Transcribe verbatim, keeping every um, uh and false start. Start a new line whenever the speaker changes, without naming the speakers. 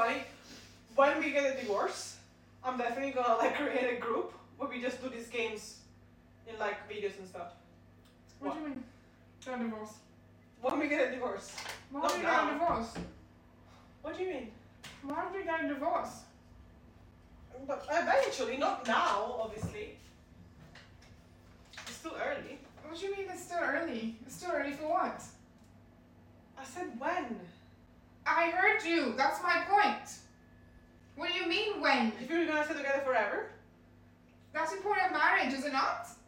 funny. When we get a divorce, I'm definitely gonna like create a group where we just do these games in like videos and stuff.
What, what do you mean? Get a divorce.
When we get a divorce.
Why
Not
would you
now.
get a divorce?
What do you mean?
Why would you get a divorce?
But eventually, not now, obviously. It's still early.
What do you mean it's still early? It's still early for what?
I said when?
I heard you. That's my point. What do you mean when?
If we were gonna stay together forever?
That's the point of marriage, is it not?